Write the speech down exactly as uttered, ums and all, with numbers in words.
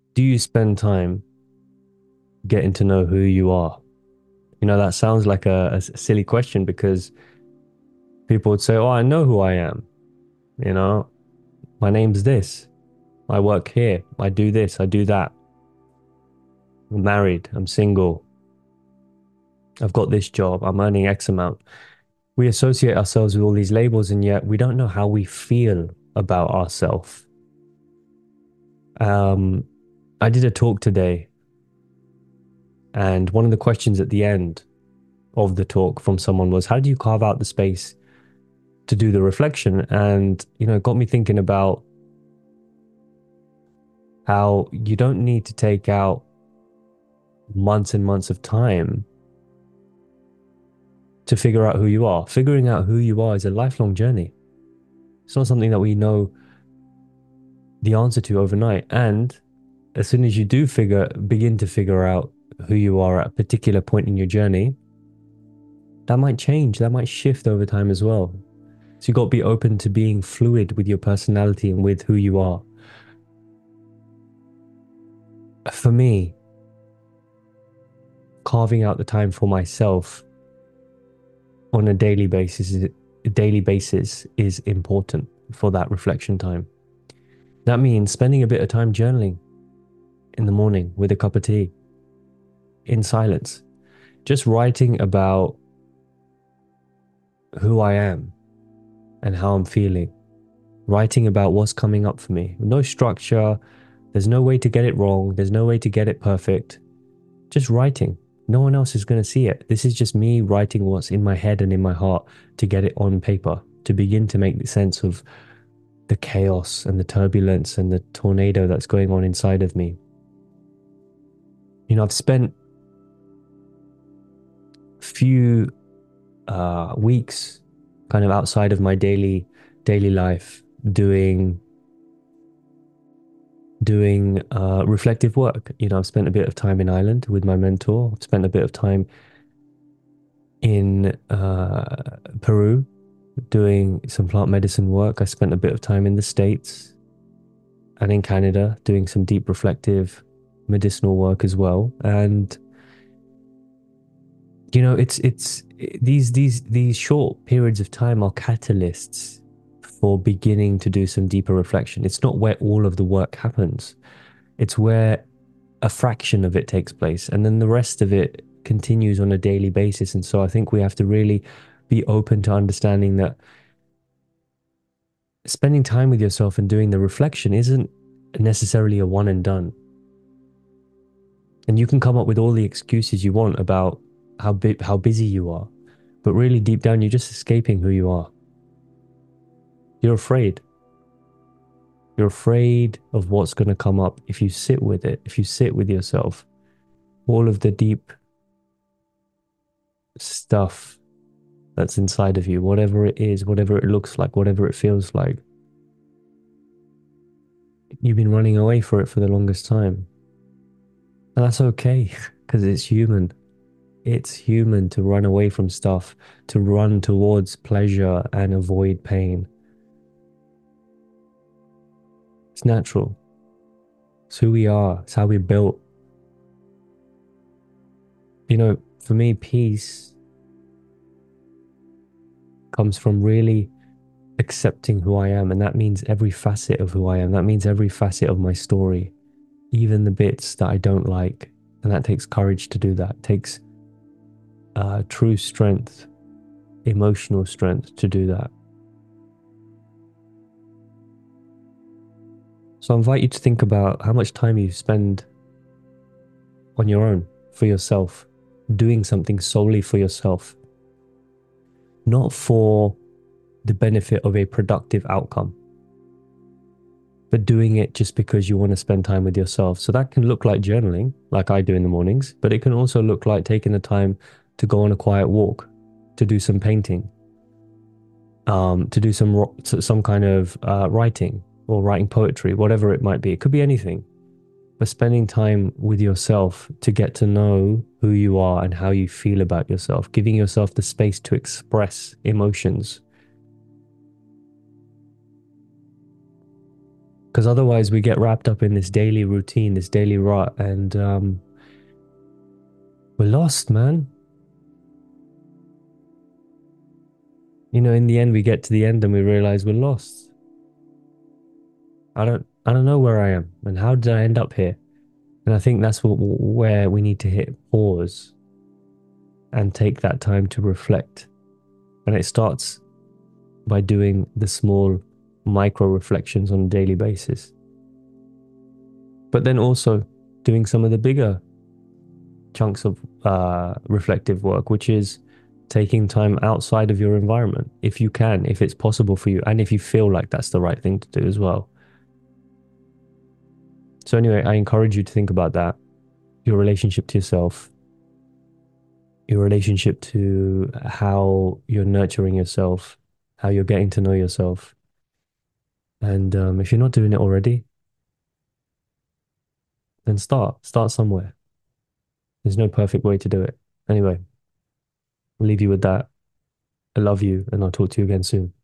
Do you spend time getting to know who you are? You know, that sounds like a, a silly question because people would say, "Oh, I know who I am. You know, my name's this. I work here. I do this. I do that. I'm married. I'm single. I've got this job. I'm earning X amount." We associate ourselves with all these labels, and yet we don't know how we feel about ourselves. Um, I did a talk today, and one of the questions at the end of the talk from someone was, "How do you carve out the space to do the reflection?" And, you know, it got me thinking about how you don't need to take out months and months of time to figure out who you are. Figuring out who you are is a lifelong journey. It's not something that we know the answer to overnight. And as soon as you do figure, begin to figure out who you are at a particular point in your journey, that might change, that might shift over time as well. So you got to be open to being fluid with your personality and with who you are. For me, carving out the time for myself on a daily basis is, a daily basis is important for that reflection time. That means spending a bit of time journaling in the morning with a cup of tea in silence, just writing about who I am and how I'm feeling, writing about what's coming up for me. No structure, there's no way to get it wrong, there's no way to get it perfect. Just writing. No one else is going to see it. This is just me writing what's in my head and in my heart to get it on paper, to begin to make sense of the chaos and the turbulence and the tornado that's going on inside of me. You know, I've spent a few uh, weeks kind of outside of my daily daily life doing doing uh, reflective work. You know, I've spent a bit of time in Ireland with my mentor. I've spent a bit of time in uh, Peru doing some plant medicine work. I spent a bit of time in the States and in Canada doing some deep reflective medicinal work as well. And you know, it's it's these these these short periods of time are catalysts for beginning to do some deeper reflection. It's not where all of the work happens. It's where a fraction of it takes place, and then the rest of it continues on a daily basis. And so I think we have to really be open to understanding that spending time with yourself and doing the reflection isn't necessarily a one and done. And you can come up with all the excuses you want about how bi- how busy you are, but really deep down you're just escaping who you are. You're afraid. You're afraid of what's going to come up if you sit with it, if you sit with yourself. All of the deep stuff that's inside of you, whatever it is, whatever it looks like, whatever it feels like. You've been running away for it for the longest time. And that's okay, because it's human. It's human to run away from stuff, to run towards pleasure and avoid pain. It's natural. It's who we are. It's how we're built. You know, for me, peace comes from really accepting who I am. And that means every facet of who I am. That means every facet of my story, even the bits that I don't like. And that takes courage to do that. It takes uh, true strength, emotional strength to do that. So I invite you to think about how much time you spend on your own, for yourself, doing something solely for yourself, not for the benefit of a productive outcome, but doing it just because you want to spend time with yourself. So that can look like journaling, like I do in the mornings, but it can also look like taking the time to go on a quiet walk, to do some painting, um, to do some some kind of uh, writing or writing poetry, whatever it might be. It could be anything. But spending time with yourself to get to know who you are and how you feel about yourself, giving yourself the space to express emotions. Because otherwise, we get wrapped up in this daily routine, this daily rut, and um, we're lost, man. You know, in the end, we get to the end and we realize we're lost. I don't, I don't know where I am and how did I end up here? And I think that's what, where we need to hit pause and take that time to reflect. And it starts by doing the small micro reflections on a daily basis. But then also doing some of the bigger chunks of uh, reflective work, which is taking time outside of your environment, if you can, if it's possible for you, and if you feel like that's the right thing to do as well. So, anyway, I encourage you to think about that, your relationship to yourself, your relationship to how you're nurturing yourself, how you're getting to know yourself. And um, if you're not doing it already, then start, start somewhere. There's no perfect way to do it. Anyway, I'll leave you with that. I love you, and I'll talk to you again soon.